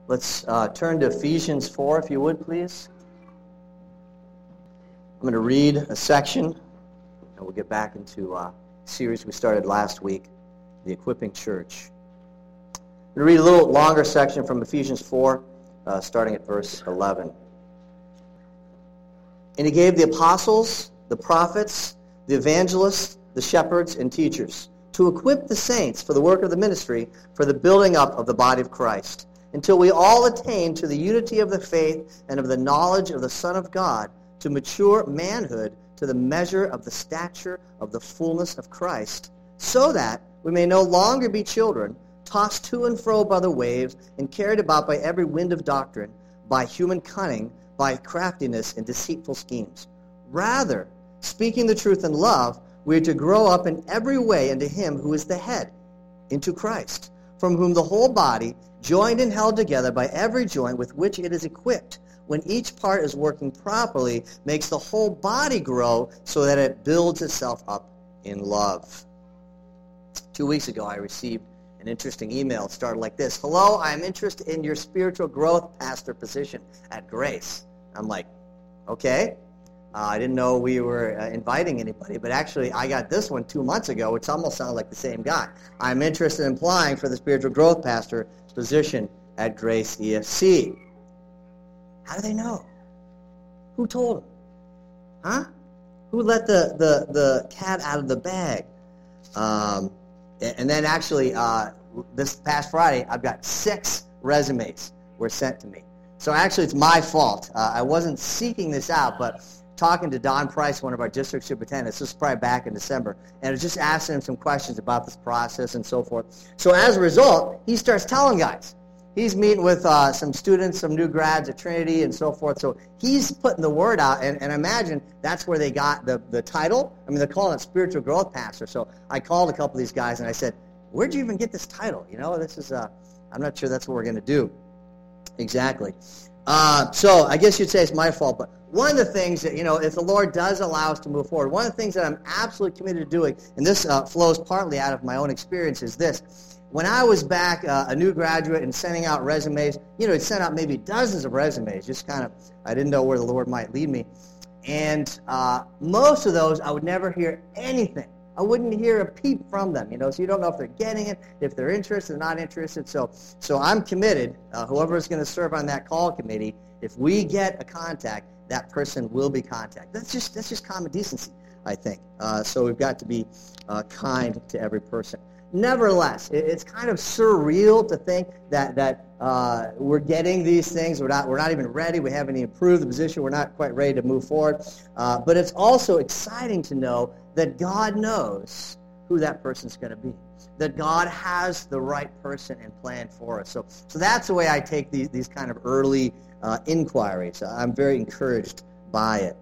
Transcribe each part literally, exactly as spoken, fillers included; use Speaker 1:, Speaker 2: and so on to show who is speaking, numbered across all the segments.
Speaker 1: Let's uh, turn to Ephesians four, if you would, please. I'm going to read a section, and we'll get back into uh, a series we started last week, The Equipping Church. I'm going to read a little longer section from Ephesians four, uh, starting at verse eleven. And he gave the apostles, the prophets, the evangelists, the shepherds, and teachers to equip the saints for the work of the ministry, for the building up of the body of Christ, until we all attain to the unity of the faith and of the knowledge of the Son of God, to mature manhood, to the measure of the stature of the fullness of Christ, so that we may no longer be children, tossed to and fro by the waves, and carried about by every wind of doctrine, by human cunning, by craftiness and deceitful schemes. Rather, speaking the truth in love, we are to grow up in every way into him who is the head, into Christ, from whom the whole body, joined and held together by every joint with which it is equipped, when each part is working properly, makes the whole body grow so that it builds itself up in love. Two weeks ago, I received an interesting email. It started like this: "Hello, I'm interested in your spiritual growth pastor position at Grace." I'm like, okay. Uh, I didn't know we were uh, inviting anybody, but actually I got this one two months ago, which almost sounds like the same guy. I'm interested in applying for the spiritual growth pastor position at Grace E F C. How do they know? Who told them? Huh? Who let the, the, the cat out of the bag? Um, and then actually, uh, this past Friday, I've got six resumes were sent to me. So actually, it's my fault. Uh, I wasn't seeking this out, but talking to Don Price, one of our district superintendents, this was probably back in December, and I was just asking him some questions about this process and so forth. So as a result, he starts telling guys. He's meeting with uh, some students, some new grads at Trinity and so forth. So he's putting the word out, and, and I imagine that's where they got the, the title. I mean, they're calling it spiritual growth pastor. So I called a couple of these guys, and I said, where'd you even get this title? You know, this is, uh, I'm not sure that's what we're going to do. Exactly. Uh, so I guess you'd say it's my fault, but one of the things that, you know, if the Lord does allow us to move forward, one of the things that I'm absolutely committed to doing, and this uh, flows partly out of my own experience, is this. When I was back uh, a new graduate and sending out resumes, you know, I'd sent out maybe dozens of resumes, just kind of, I didn't know where the Lord might lead me. And uh, most of those, I would never hear anything. I wouldn't hear a peep from them, you know, so you don't know if they're getting it, if they're interested or not interested. So so I'm committed, uh, whoever is going to serve on that call committee, if we get a contact, that person will be contacted. That's just that's just common decency, I think. Uh, so we've got to be uh, kind to every person. Nevertheless, it, it's kind of surreal to think that that uh, we're getting these things. We're not we're not even ready. We haven't even approved the position. We're not quite ready to move forward. Uh, but it's also exciting to know that God knows who that person's going to be, that God has the right person and plan for us. So so that's the way I take these, these kind of early uh, inquiries. I'm very encouraged by it.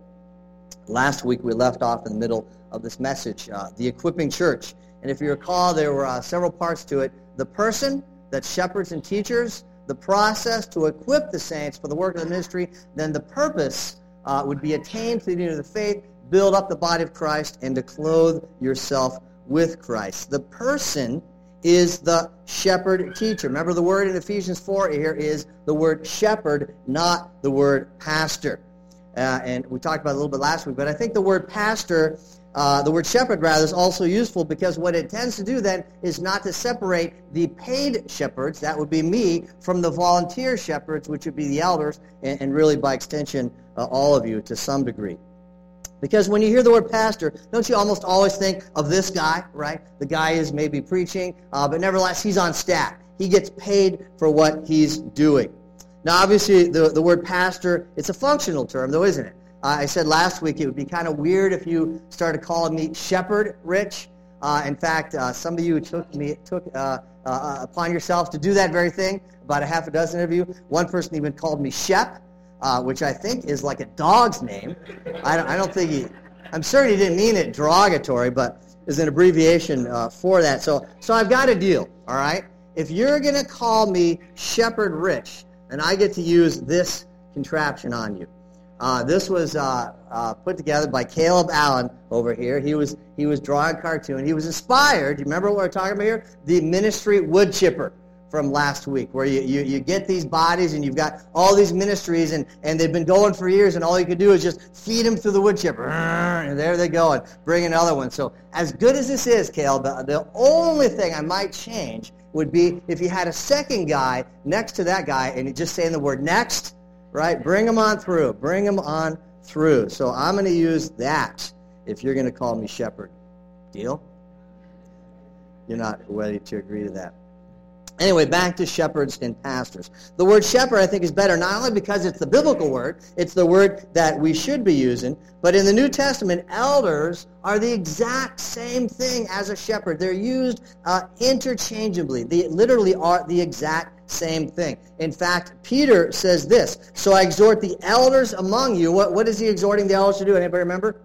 Speaker 1: Last week we left off in the middle of this message, uh, the equipping church. And if you recall, there were uh, several parts to it. The person, that shepherds and teachers, the process to equip the saints for the work of the ministry, then the purpose uh, would be attained through the unity of the faith, build up the body of Christ, and to clothe yourself with Christ. The person is the shepherd teacher. Remember, the word in Ephesians four here is the word shepherd, not the word pastor. Uh, and we talked about it a little bit last week, but I think the word pastor, uh, the word shepherd rather, is also useful because what it tends to do then is not to separate the paid shepherds, that would be me, from the volunteer shepherds, which would be the elders, and, and really by extension, uh, all of you to some degree. Because when you hear the word pastor, don't you almost always think of this guy, right? The guy is maybe preaching, uh, but nevertheless, he's on staff. He gets paid for what he's doing. Now, obviously, the, the word pastor, it's a functional term, though, isn't it? Uh, I said last week it would be kind of weird if you started calling me Shepherd Rich. Uh, in fact, uh, some of you took me took uh, uh, upon yourselves to do that very thing, about a half a dozen of you. One person even called me Shep. Uh, which I think is like a dog's name. I don't, I don't think he, I'm certain he didn't mean it derogatory, but is an abbreviation uh, for that. So so I've got a deal, all right? If you're going to call me Shepherd Rich, then I get to use this contraption on you. Uh, this was uh, uh, put together by Caleb Allen over here. He was he was drawing a cartoon. He was inspired. Do you remember what we're talking about here? The ministry wood chipper from last week, where you, you, you get these bodies and you've got all these ministries and, and they've been going for years, and all you can do is just feed them through the wood chipper. And there they go, and bring another one. So as good as this is, Caleb, the only thing I might change would be if you had a second guy next to that guy and you just saying the word next, right? Bring them on through. Bring them on through. So I'm going to use that if you're going to call me shepherd. Deal? You're not ready to agree to that. Anyway, back to shepherds and pastors. The word shepherd, I think, is better, not only because it's the biblical word, it's the word that we should be using, but in the New Testament, elders are the exact same thing as a shepherd. They're used uh, interchangeably. They literally are the exact same thing. In fact, Peter says this, so I exhort the elders among you. What, what is he exhorting the elders to do? Anybody remember?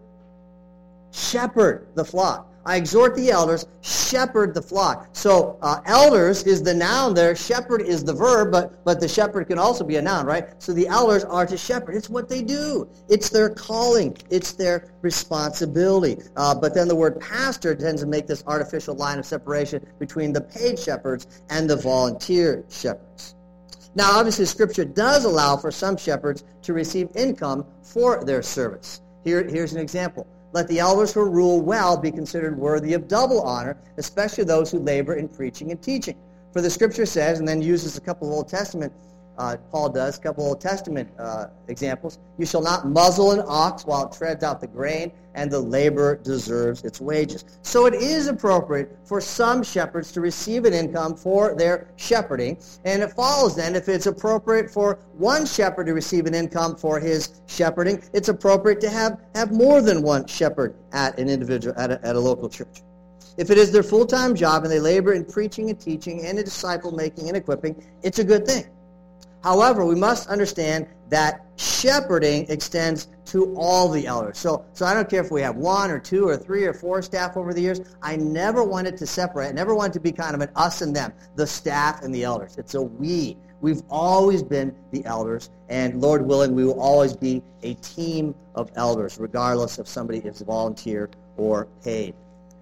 Speaker 1: Shepherd the flock. I exhort the elders, shepherd the flock. So uh, elders is the noun there, shepherd is the verb, but, but the shepherd can also be a noun, right? So the elders are to shepherd. It's what they do. It's their calling. It's their responsibility. Uh, but then the word pastor tends to make this artificial line of separation between the paid shepherds and the volunteer shepherds. Now, obviously, Scripture does allow for some shepherds to receive income for their service. Here, here's an example. Let the elders who rule well be considered worthy of double honor, especially those who labor in preaching and teaching. For the Scripture says, and then uses a couple of Old Testament, uh, Paul does, a couple of Old Testament uh, examples, you shall not muzzle an ox while it treads out the grain, and the laborer deserves its wages. So it is appropriate for some shepherds to receive an income for their shepherding, and it follows then, if it's appropriate for one shepherd to receive an income for his shepherding, it's appropriate to have, have more than one shepherd at an individual, at a, at a local church. If it is their full-time job and they labor in preaching and teaching and in disciple-making and equipping, it's a good thing. However, we must understand that shepherding extends to all the elders. So, so I don't care if we have one or two or three or four staff over the years. I never wanted to separate. I never wanted to be kind of an us and them, the staff and the elders. It's a we. We've always been the elders, and Lord willing, we will always be a team of elders, regardless if somebody is volunteer or paid.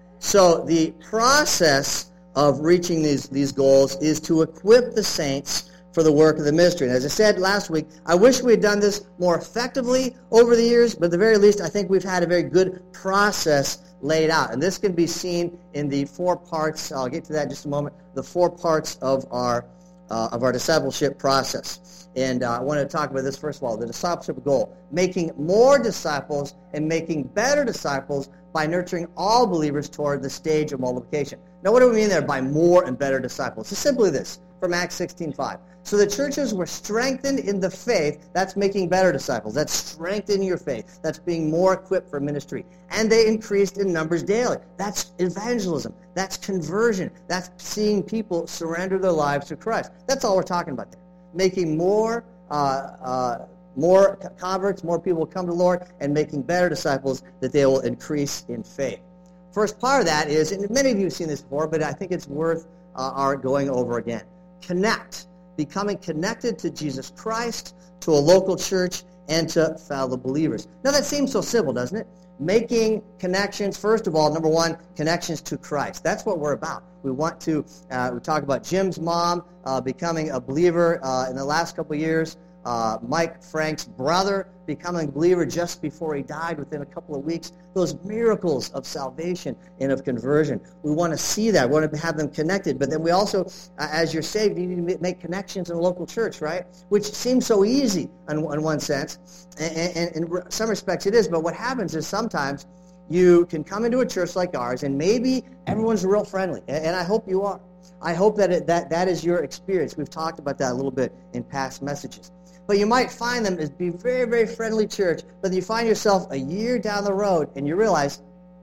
Speaker 1: So the process of reaching these, these goals is to equip the saints for the work of the ministry. And as I said last week, I wish we had done this more effectively over the years, but at the very least, I think we've had a very good process laid out. And this can be seen in the four parts, I'll get to that in just a moment, the four parts of our uh, of our discipleship process. And uh, I want to talk about this first of all, the discipleship goal, making more disciples and making better disciples by nurturing all believers toward the stage of multiplication. Now, what do we mean there by more and better disciples? It's simply this, from Acts sixteen five. So the churches were strengthened in the faith. That's making better disciples. That's strengthening your faith. That's being more equipped for ministry. And they increased in numbers daily. That's evangelism. That's conversion. That's seeing people surrender their lives to Christ. That's all we're talking about there. Making more uh, uh, more converts, more people come to the Lord, and making better disciples that they will increase in faith. First part of that is, and many of you have seen this before, but I think it's worth uh, our going over again. Connect. Becoming connected to Jesus Christ, to a local church, and to fellow believers. Now that seems so simple, doesn't it? Making connections, first of all, number one, connections to Christ. That's what we're about. We want to, uh, we talk about Jim's mom uh, becoming a believer uh, in the last couple of years. Uh, Mike Frank's brother becoming a believer just before he died within a couple of weeks. Those miracles of salvation and of conversion. We want to see that. We want to have them connected. But then we also, uh, as you're saved, you need to make connections in a local church, right? Which seems so easy in, in one sense. And, and, and in some respects it is. But what happens is sometimes you can come into a church like ours and maybe everyone's real friendly. And, and I hope you are. I hope that, it, that that is your experience. We've talked about that a little bit in past messages. But you might find them as be very, very friendly church, but you find yourself a year down the road and you realize,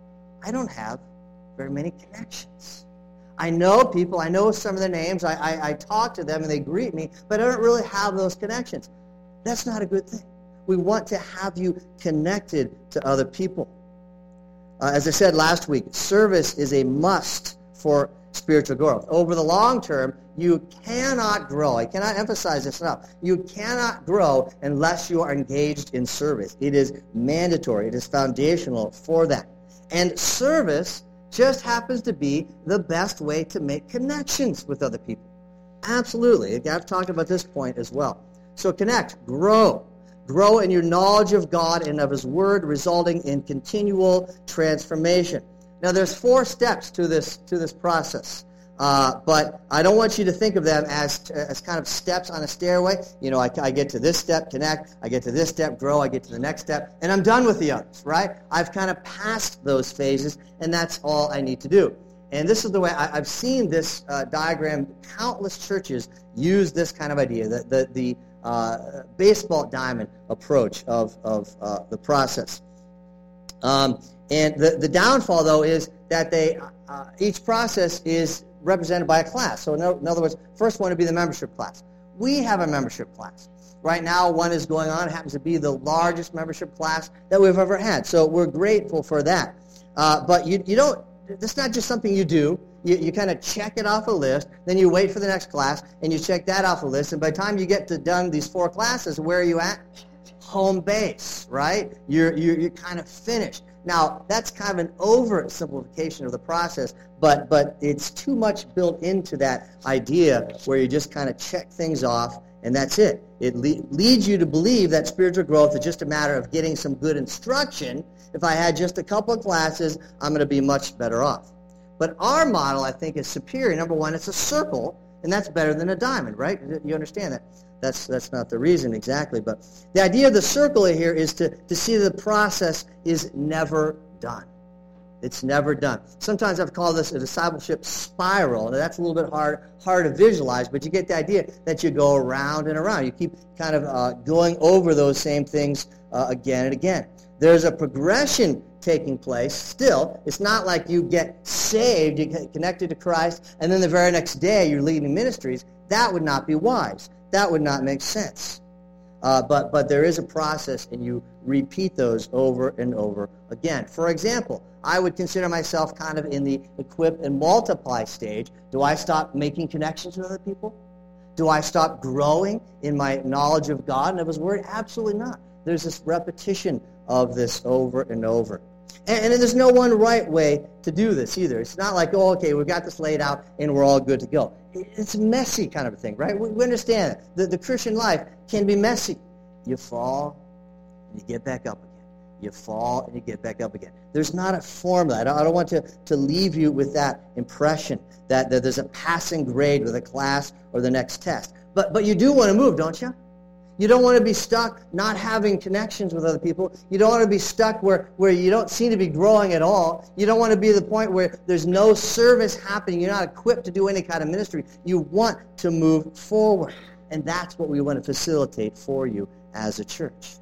Speaker 1: I don't have very many connections. I know people, I know some of their names, I, I, I talk to them and they greet me, but I don't really have those connections. That's not a good thing. We want to have you connected to other people. Uh, as I said last week, service is a must for spiritual growth. Over the long term, you cannot grow. I cannot emphasize this enough. You cannot grow unless you are engaged in service. It is mandatory. It is foundational for that. And service just happens to be the best way to make connections with other people. Absolutely. I've talked about this point as well. So connect, grow. Grow in your knowledge of God and of His Word, resulting in continual transformation. Now, there's four steps to this to this process, uh, but I don't want you to think of them as as kind of steps on a stairway. You know, I, I get to this step, connect. I get to this step, grow. I get to the next step, and I'm done with the others, right? I've kind of passed those phases, and that's all I need to do. And this is the way I, I've seen this uh, diagram. Countless churches use this kind of idea, the the, the uh, baseball diamond approach of of uh, the process. Um, and the, the downfall, though, is that they uh, each process is represented by a class. So in, in other words, first one would be the membership class. We have a membership class. Right now, one is going on. It happens to be the largest membership class that we've ever had. So we're grateful for that. Uh, but you you don't. It's not just something you do. You, you kind of check it off a list, then you wait for the next class, and you check that off a list, and by the time you get to done these four classes, where are you at? Home base, right? You're, you're, you're kind of finished. Now, that's kind of an oversimplification of the process, but, but it's too much built into that idea where you just kind of check things off, and that's it. It le- leads you to believe that spiritual growth is just a matter of getting some good instruction. If I had just a couple of classes, I'm going to be much better off. But our model, I think, is superior. Number one, it's a circle, and that's better than a diamond, right? You understand that? That's that's not the reason exactly. But the idea of the circle here is to, to see that the process is never done. It's never done. Sometimes I've called this a discipleship spiral. Now, that's a little bit hard, hard to visualize, but you get the idea that you go around and around. You keep kind of uh, going over those same things uh, again and again. There's a progression taking place still. It's not like you get saved, you get connected to Christ, and then the very next day you're leading ministries. That would not be wise. That would not make sense. Uh, but, but there is a process, and you repeat those over and over again. For example, I would consider myself kind of in the equip and multiply stage. Do I stop making connections with other people? Do I stop growing in my knowledge of God and of His Word? Absolutely not. There's this repetition of this over and over. And, and there's no one right way to do this either. It's not like, oh, okay, we've got this laid out and we're all good to go. It's a messy kind of a thing, right? We, we understand that. The, the Christian life can be messy. You fall and you get back up again. You fall and you get back up again. There's not a formula. I don't, I don't want to, to leave you with that impression that, that there's a passing grade with a class or the next test. But, but you do want to move, don't you? You don't want to be stuck not having connections with other people. You don't want to be stuck where, where you don't seem to be growing at all. You don't want to be at the point where there's no service happening. You're not equipped to do any kind of ministry. You want to move forward. And that's what we want to facilitate for you as a church.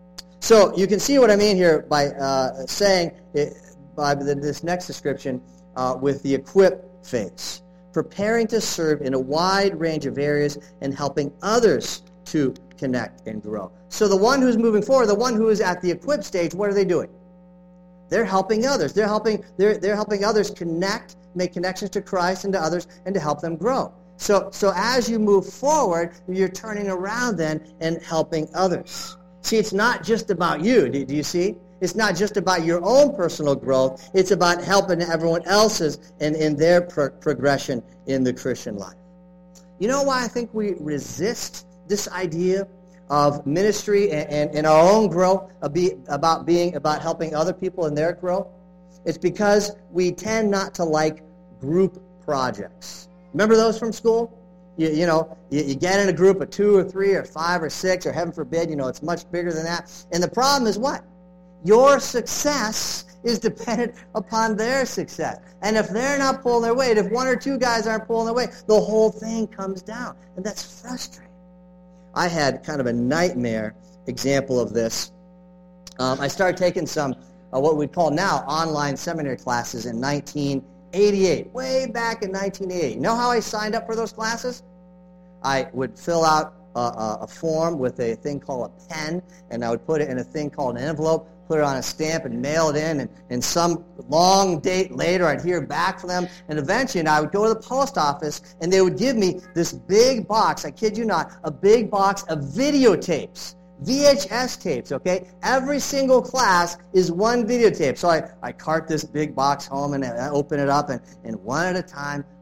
Speaker 1: So you can see what I mean here by uh, saying, it, by this next description, uh, with the equip phase. Preparing to serve in a wide range of areas and helping others to connect and grow. So the one who's moving forward, the one who is at the equip stage, what are they doing? They're helping others. They're helping, they're, they're helping others connect, make connections to Christ and to others, and to help them grow. So, so as you move forward, you're turning around then and helping others. See, it's not just about you. Do, do you see? It's not just about your own personal growth. It's about helping everyone else's in, in their pro- progression in the Christian life. You know why I think we resist this idea of ministry and, and, and our own growth about being about helping other people in their growth? It's because we tend not to like group projects. Remember those from school? You, you know, you, you get in a group of two or three or five or six, or heaven forbid, you know, it's much bigger than that. And the problem is what? Your success is dependent upon their success. And if they're not pulling their weight, if one or two guys aren't pulling their weight, the whole thing comes down. And that's frustrating. I had kind of a nightmare example of this. Um, I started taking some, uh, what we call now, online seminary classes in nineteen eighty-eight, way back in nineteen eighty-eight. You know how I signed up for those classes? I would fill out a, a, a form with a thing called a pen, and I would put it in a thing called an envelope, put it on a stamp, and mail it in, and, and some long date later, I'd hear back from them, and eventually I would go to the post office, and they would give me this big box, I kid you not, a big box of videotapes, V H S tapes, okay? Every single class is one videotape. So I, I cart this big box home, and I open it up, and, and one at a time,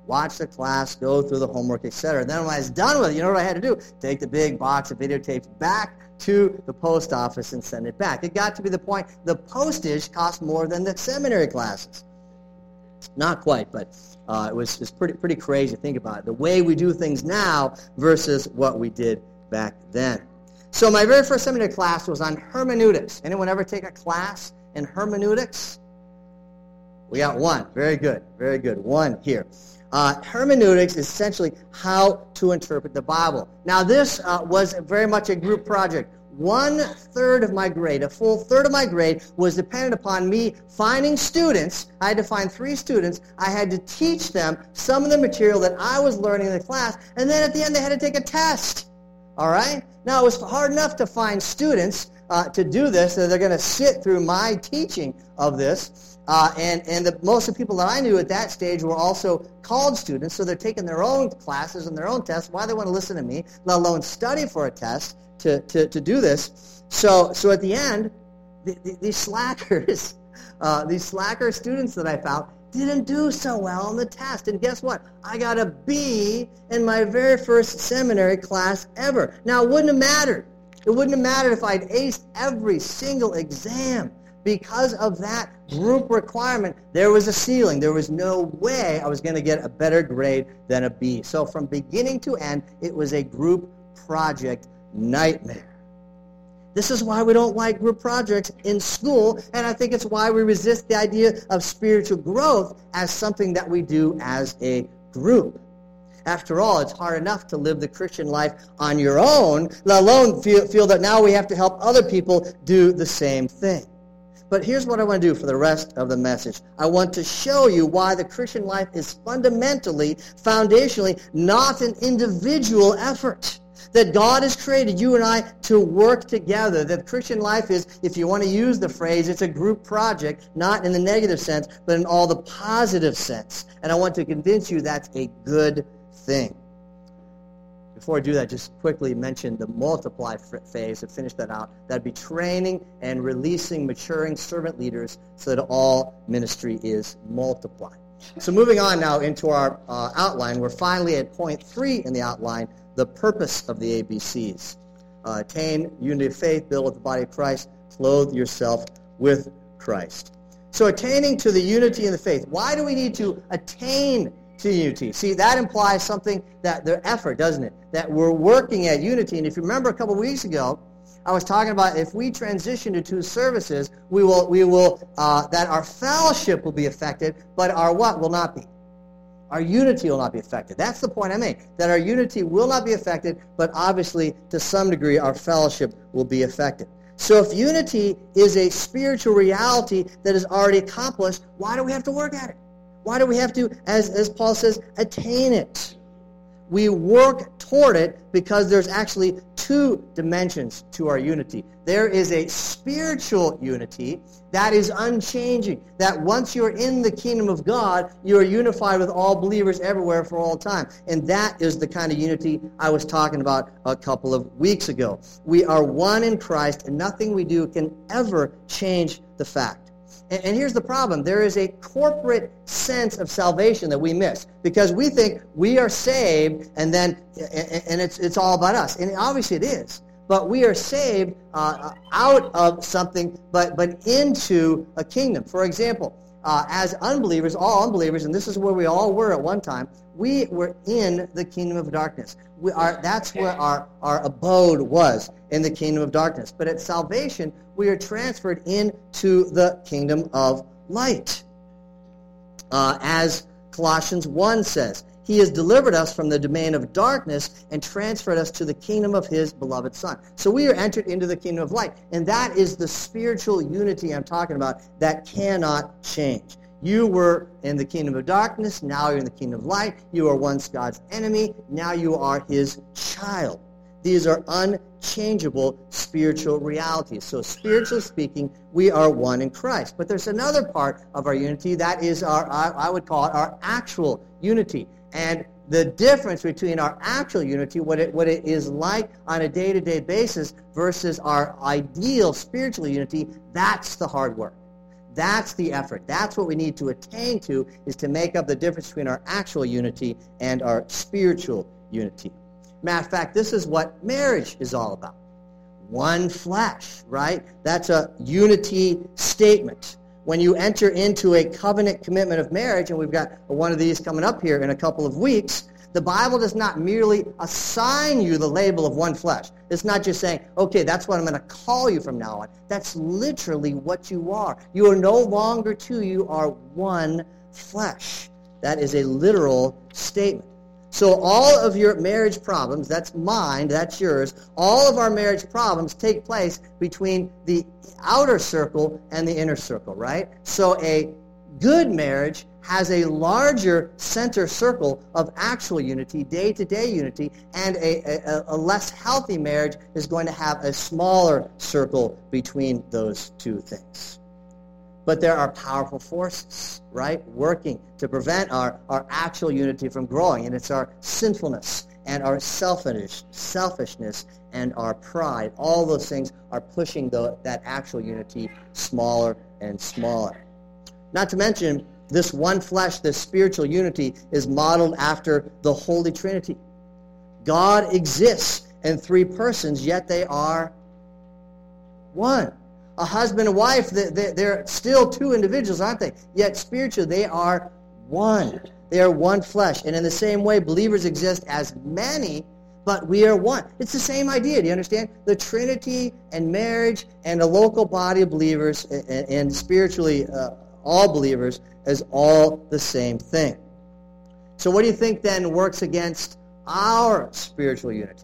Speaker 1: watch the class, go through the homework, et cetera. Then when I was done with it, you know what I had to do? Take the big box of videotapes back to the post office and send it back. It got to be the point the postage cost more than the seminary classes. Not quite, but uh, it was, it was pretty, pretty crazy to think about it. The way we do things now versus what we did back then. So my very first seminary class was on hermeneutics. Anyone ever take a class in hermeneutics? We got one. Very good. Very good. One here. Uh, hermeneutics is essentially how to interpret the Bible. Now this uh, was very much a group project. One third of my grade, a full third of my grade, was dependent upon me finding students. I had to find three students. I had to teach them some of the material that I was learning in the class, and then at the end they had to take a test. All right? Now it was hard enough to find students uh, to do this, so they're going to sit through my teaching of this. Uh, and and the, most of the people that I knew at that stage were also college students, so they're taking their own classes and their own tests. Why they want to listen to me, let alone study for a test to, to, to do this. So so at the end, the, the, these slackers, uh, these slacker students that I found didn't do so well on the test. And guess what? I got a B in my very first seminary class ever. Now, it wouldn't have mattered. It wouldn't have mattered if I'd aced every single exam. Because of that group requirement, there was a ceiling. There was no way I was going to get a better grade than a B. So from beginning to end, it was a group project nightmare. This is why we don't like group projects in school, and I think it's why we resist the idea of spiritual growth as something that we do as a group. After all, it's hard enough to live the Christian life on your own, let alone feel, feel that now we have to help other people do the same thing. But here's what I want to do for the rest of the message. I want to show you why the Christian life is fundamentally, foundationally, not an individual effort. That God has created you and I to work together. That Christian life is, if you want to use the phrase, it's a group project, not in the negative sense, but in all the positive sense. And I want to convince you that's a good thing. Before I do that, just quickly mention the multiply phase to finish that out. That'd be training and releasing maturing servant leaders so that all ministry is multiplied. So moving on now into our uh, outline, we're finally at point three in the outline, the purpose of the A B Cs. Uh, attain unity of faith, build with the body of Christ, clothe yourself with Christ. So attaining to the unity in the faith. Why do we need to attain to unity? See, that implies something, that their effort, doesn't it? That we're working at unity. And if you remember a couple of weeks ago, I was talking about if we transition to two services, we will, we will, uh, that our fellowship will be affected, but our what will not be? Our unity will not be affected. That's the point I made, that our unity will not be affected, but obviously, to some degree, our fellowship will be affected. So if unity is a spiritual reality that is already accomplished, why do we have to work at it? Why do we have to, as, as Paul says, attain it? We work toward it because there's actually two dimensions to our unity. There is a spiritual unity that is unchanging, that once you're in the kingdom of God, you are unified with all believers everywhere for all time. And that is the kind of unity I was talking about a couple of weeks ago. We are one in Christ, and nothing we do can ever change the fact. And, and here's the problem. There is a corporate sense of salvation that we miss because we think we are saved and then and it's it's all about us. And obviously it is. But we are saved uh, out of something but, but into a kingdom. For example, uh, as unbelievers, all unbelievers, and this is where we all were at one time, we were in the kingdom of darkness. We are, that's where our, our abode was, in the kingdom of darkness. But at salvation, we are transferred into the kingdom of light. Uh, as Colossians one says, He has delivered us from the domain of darkness and transferred us to the kingdom of His beloved Son. So we are entered into the kingdom of light. And that is the spiritual unity I'm talking about that cannot change. You were in the kingdom of darkness, now you're in the kingdom of light. You were once God's enemy, now you are His child. These are unchangeable spiritual realities. So spiritually speaking, we are one in Christ. But there's another part of our unity that is our, I would call it our actual unity. And the difference between our actual unity, what it, what it is like on a day-to-day basis, versus our ideal spiritual unity, that's the hard work. That's the effort. That's what we need to attain to, is to make up the difference between our actual unity and our spiritual unity. Matter of fact, this is what marriage is all about. One flesh, right? That's a unity statement. When you enter into a covenant commitment of marriage, and we've got one of these coming up here in a couple of weeks, the Bible does not merely assign you the label of one flesh. It's not just saying, okay, that's what I'm going to call you from now on. That's literally what you are. You are no longer two, you are one flesh. That is a literal statement. So all of your marriage problems, that's mine, that's yours, all of our marriage problems take place between the outer circle and the inner circle, right? So a good marriage has a larger center circle of actual unity, day-to-day unity, and a, a, a less healthy marriage is going to have a smaller circle between those two things. But there are powerful forces, right, working to prevent our, our actual unity from growing, and it's our sinfulness and our selfish, selfishness and our pride. All those things are pushing the, that actual unity smaller and smaller. Not to mention, this one flesh, this spiritual unity, is modeled after the Holy Trinity. God exists in three persons, yet they are one. A husband and wife, they're still two individuals, aren't they? Yet spiritually, they are one. They are one flesh. And in the same way, believers exist as many, but we are one. It's the same idea, do you understand? The Trinity and marriage and a local body of believers and, and spiritually uh, all believers is all the same thing. So what do you think then works against our spiritual unity?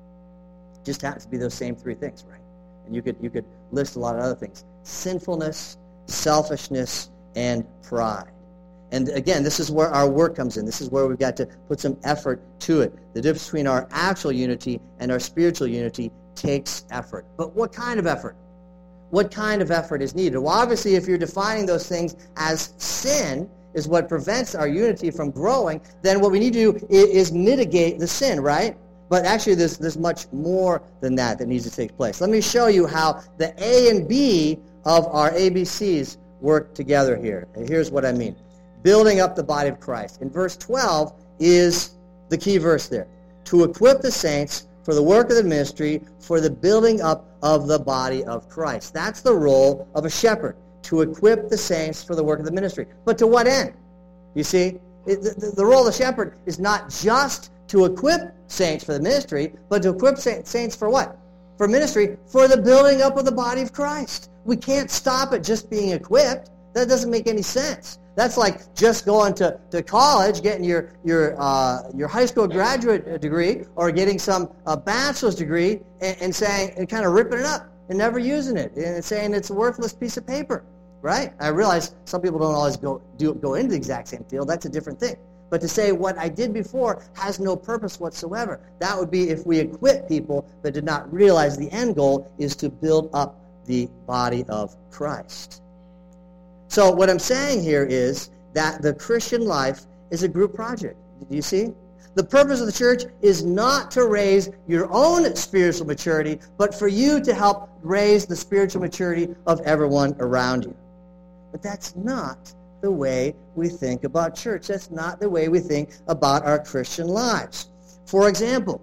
Speaker 1: Just happens to be those same three things, right? And you could you could list a lot of other things. Sinfulness, selfishness, and pride. And again, this is where our work comes in. This is where we've got to put some effort to it. The difference between our actual unity and our spiritual unity takes effort. But what kind of effort? What kind of effort is needed? Well, obviously, if you're defining those things as sin is what prevents our unity from growing, then what we need to do is, is mitigate the sin, right? But actually, there's, there's much more than that that needs to take place. Let me show you how the A and B of our A B Cs work together here. And here's what I mean. Building up the body of Christ. In verse twelve is the key verse there. To equip the saints for the work of the ministry, for the building up of the body of Christ. That's the role of a shepherd, to equip the saints for the work of the ministry. But to what end? You see, it, the, the role of the shepherd is not just to equip saints for the ministry, but to equip saints for what? For ministry, for the building up of the body of Christ. We can't stop at just being equipped. That doesn't make any sense. That's like just going to, to college, getting your your uh, your high school graduate degree, or getting some uh, bachelor's degree, and, and saying and kind of ripping it up and never using it, and saying it's a worthless piece of paper, right? I realize some people don't always go do go into the exact same field. That's a different thing. But to say what I did before has no purpose whatsoever, that would be if we equip people but did not realize the end goal is to build up the body of Christ. So what I'm saying here is that the Christian life is a group project. Do you see? The purpose of the church is not to raise your own spiritual maturity, but for you to help raise the spiritual maturity of everyone around you. But that's not the way we think about church. That's not the way we think about our Christian lives. For example,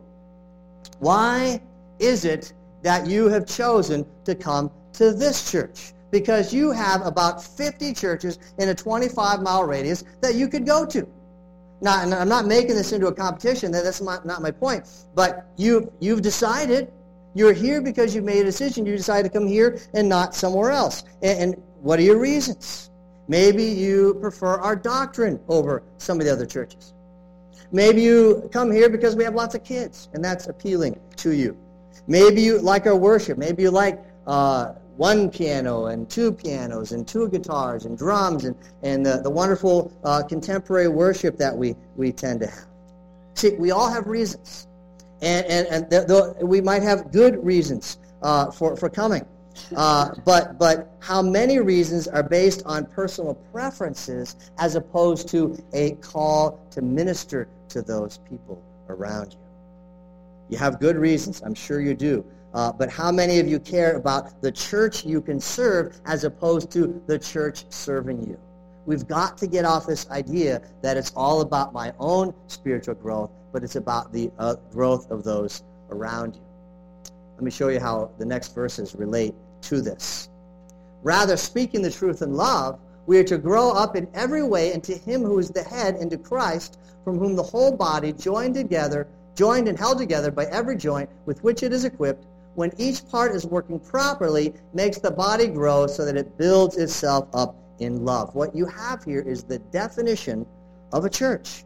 Speaker 1: why is it that you have chosen to come to this church? Because you have about fifty churches in a twenty-five mile radius that you could go to. Now, and I'm not making this into a competition. That's not, not my point. But you, you've decided. You're here because you've made a decision. You decided to come here and not somewhere else. And, and what are your reasons? Maybe you prefer our doctrine over some of the other churches. Maybe you come here because we have lots of kids, and that's appealing to you. Maybe you like our worship. Maybe you like uh, one piano and two pianos and two guitars and drums and, and the, the wonderful uh, contemporary worship that we, we tend to have. See, we all have reasons. And, and, and th- th- we might have good reasons uh, for, for coming. Uh, but but how many reasons are based on personal preferences as opposed to a call to minister to those people around you? You have good reasons. I'm sure you do. Uh, but how many of you care about the church you can serve as opposed to the church serving you? We've got to get off this idea that it's all about my own spiritual growth, but it's about the uh, growth of those around you. Let me show you how the next verses relate to this. Rather, speaking the truth in love, we are to grow up in every way into him who is the head, into Christ, from whom the whole body, joined together, joined and held together by every joint with which it is equipped, when each part is working properly, makes the body grow so that it builds itself up in love. What you have here is the definition of a church.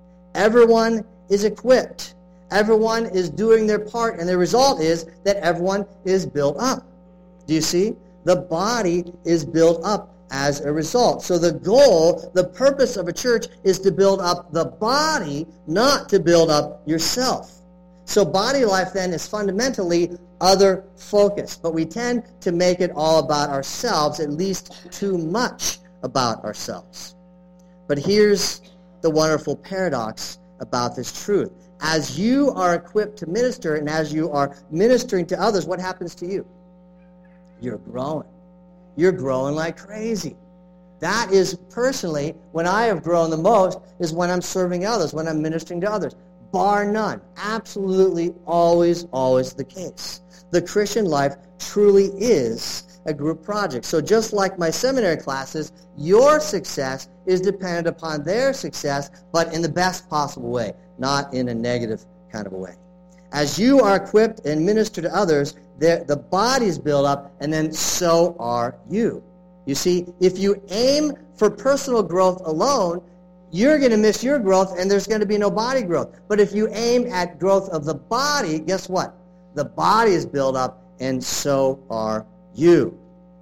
Speaker 1: Everyone is equipped. Everyone is doing their part, and the result is that everyone is built up. Do you see? The body is built up as a result. So the goal, the purpose of a church is to build up the body, not to build up yourself. So body life then is fundamentally other focused, but we tend to make it all about ourselves, at least too much about ourselves. But here's the wonderful paradox about this truth. As you are equipped to minister and as you are ministering to others, what happens to you? You're growing. You're growing like crazy. That is personally when I have grown the most is when I'm serving others, when I'm ministering to others. Bar none. Absolutely always, always the case. The Christian life truly is a group project. So just like my seminary classes, your success is dependent upon their success, but in the best possible way, not in a negative kind of a way. As you are equipped and minister to others, the body's built up, and then so are you. You see, if you aim for personal growth alone, you're going to miss your growth, and there's going to be no body growth. But if you aim at growth of the body, guess what? The body is built up, and so are you.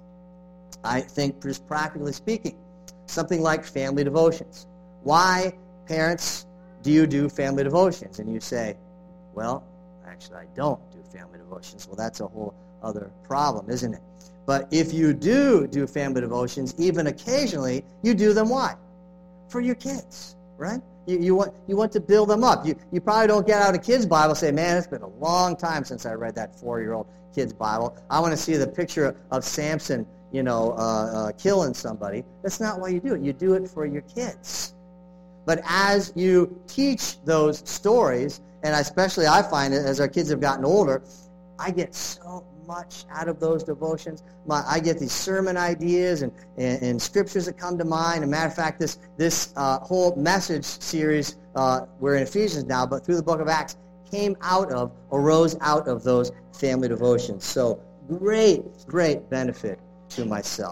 Speaker 1: I think, just practically speaking, something like family devotions. Why, parents, do you do family devotions? And you say, well, actually, I don't do family devotions. Well, that's a whole other problem, isn't it? But if you do do family devotions, even occasionally, you do them why? For your kids, right? You, you want you want to build them up. You you probably don't get out a kid's Bible and say, man, it's been a long time since I read that four-year-old kid's Bible. I want to see the picture of Samson, you know, uh, uh, killing somebody. That's not why you do it. You do it for your kids. But as you teach those stories, and especially I find it as our kids have gotten older, I get so much out of those devotions. My, I get these sermon ideas and, and, and scriptures that come to mind. As a matter of fact, this this uh, whole message series, uh, we're in Ephesians now, but through the book of Acts, came out of, arose out of those family devotions. So great, great benefit to myself.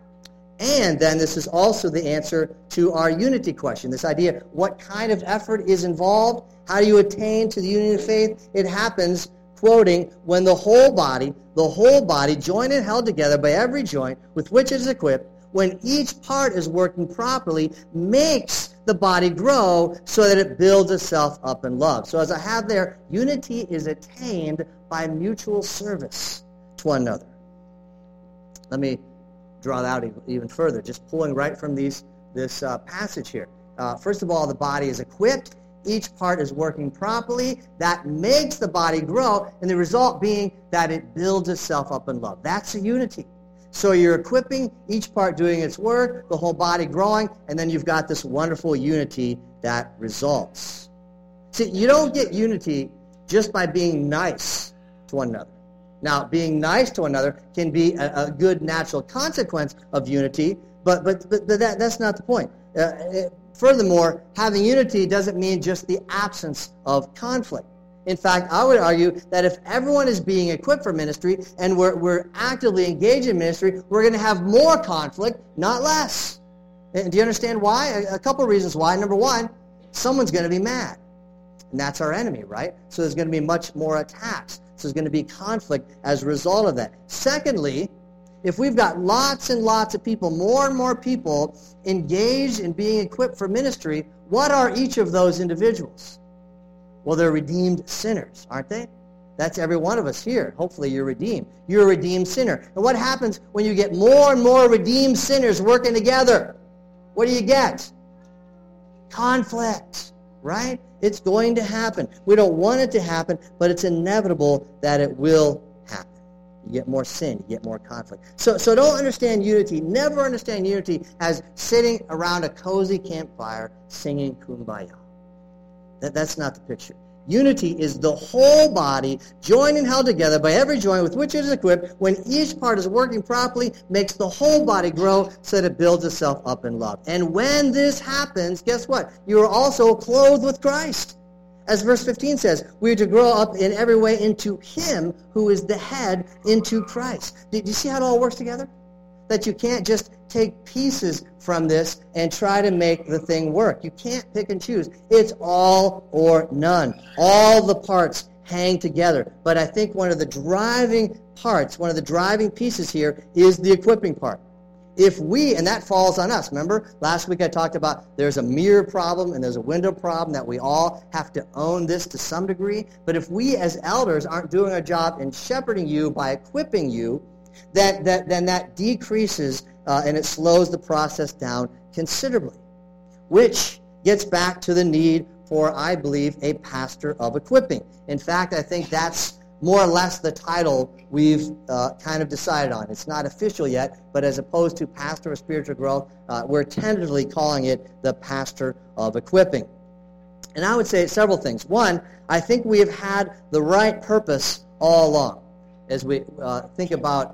Speaker 1: And then this is also the answer to our unity question, this idea, what kind of effort is involved? How do you attain to the unity of faith? It happens, quoting, when the whole body, the whole body, joined and held together by every joint with which it is equipped, when each part is working properly, makes the body grow so that it builds itself up in love. So as I have there, unity is attained by mutual service to one another. Let me draw that out even further, just pulling right from these this uh, passage here. Uh, first of all, the body is equipped. Each part is working properly. That makes the body grow, and the result being that it builds itself up in love. That's a unity. So you're equipping, each part doing its work, the whole body growing, and then you've got this wonderful unity that results. See, you don't get unity just by being nice to one another. Now, being nice to one another can be a, a good natural consequence of unity, but but but, but that, that's not the point. Uh, it, furthermore, having unity doesn't mean just the absence of conflict. In fact, I would argue that if everyone is being equipped for ministry and we're, we're actively engaged in ministry, we're going to have more conflict, not less. And do you understand why? A, a couple of reasons why. Number one, someone's going to be mad. And that's our enemy, right? So there's going to be much more attacks. So there's going to be conflict as a result of that. Secondly, if we've got lots and lots of people, more and more people engaged in being equipped for ministry, what are each of those individuals? Well, they're redeemed sinners, aren't they? That's every one of us here. Hopefully you're redeemed. You're a redeemed sinner. And what happens when you get more and more redeemed sinners working together? What do you get? Conflict, right? It's going to happen. We don't want it to happen, but it's inevitable that it will happen. You get more sin. You get more conflict. So, so don't understand unity. Never understand unity as sitting around a cozy campfire singing Kumbaya. That, that's not the picture. Unity is the whole body joined and held together by every joint with which it is equipped. When each part is working properly, makes the whole body grow so that it builds itself up in love. And when this happens, guess what? You are also clothed with Christ. As verse fifteen says, we are to grow up in every way into him who is the head, into Christ. Do you see how it all works together? That you can't just take pieces from this and try to make the thing work. You can't pick and choose. It's all or none. All the parts hang together. But I think one of the driving parts, one of the driving pieces here is the equipping part. If we, and that falls on us. Remember, last week I talked about there's a mirror problem and there's a window problem, that we all have to own this to some degree. But if we as elders aren't doing our job in shepherding you by equipping you, that, that then that decreases uh, and it slows the process down considerably, which gets back to the need for, I believe, a pastor of equipping. In fact, I think that's more or less the title we've uh, kind of decided on. It's not official yet, but as opposed to pastor of spiritual growth, uh, we're tentatively calling it the pastor of equipping. And I would say several things. One, I think we have had the right purpose all along. As we uh, think about,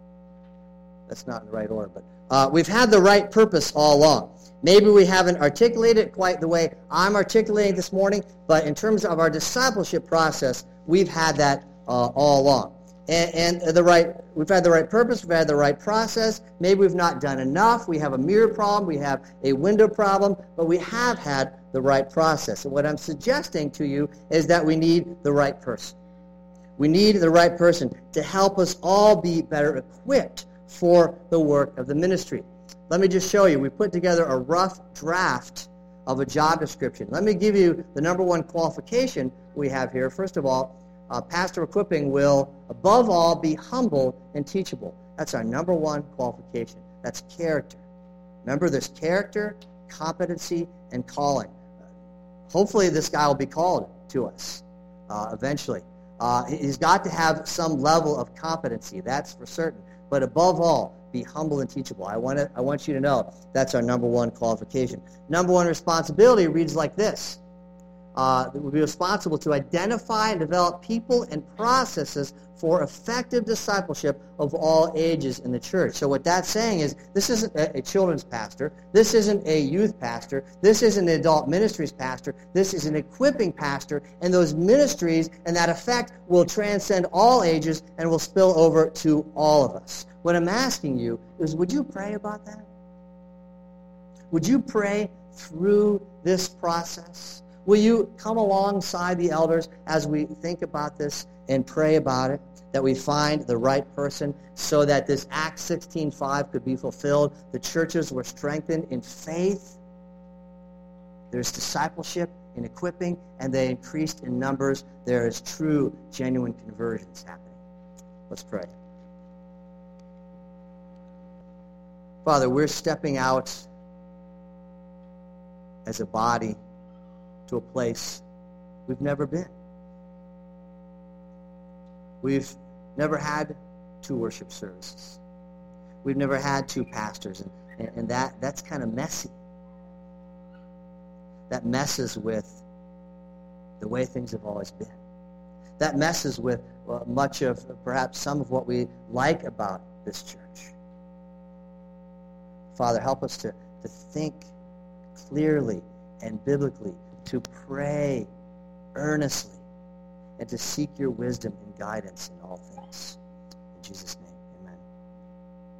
Speaker 1: that's not in the right order, but uh, we've had the right purpose all along. Maybe we haven't articulated it quite the way I'm articulating this morning, but in terms of our discipleship process, we've had that uh, all along. And, and the right, we've had the right purpose, we've had the right process. Maybe we've not done enough. We have a mirror problem, we have a window problem, but we have had the right process. And what I'm suggesting to you is that we need the right person. We need the right person to help us all be better equipped for the work of the ministry. Let me just show you. We put together a rough draft of a job description. Let me give you the number one qualification we have here. First of all, uh, pastor equipping will, above all, be humble and teachable. That's our number one qualification. That's character. Remember, there's character, competency, and calling. Hopefully this guy will be called to us uh, eventually. Uh, he's got to have some level of competency, that's for certain. But above all, be humble and teachable. I want to, I want you to know that's our number one qualification. Number one responsibility reads like this. Uh, we'll be responsible to identify and develop people and processes for effective discipleship of all ages in the church. So what that's saying is, this isn't a, a children's pastor, this isn't a youth pastor, this isn't an adult ministries pastor, this is an equipping pastor, and those ministries and that effect will transcend all ages and will spill over to all of us. What I'm asking you is, would you pray about that? Would you pray through this process? Will you come alongside the elders as we think about this and pray about it, that we find the right person so that this Acts sixteen five could be fulfilled? The churches were strengthened in faith. There's discipleship in equipping, and they increased in numbers. There is true, genuine conversions happening. Let's pray. Father, we're stepping out as a body to a place we've never been. We've never had two worship services. We've never had two pastors, and, and, and that, that's kind of messy. That messes with the way things have always been. That messes with uh, much of, perhaps some of what we like about this church. Father, help us to, to think clearly and biblically, to pray earnestly, and to seek your wisdom and guidance in all things. In Jesus' name.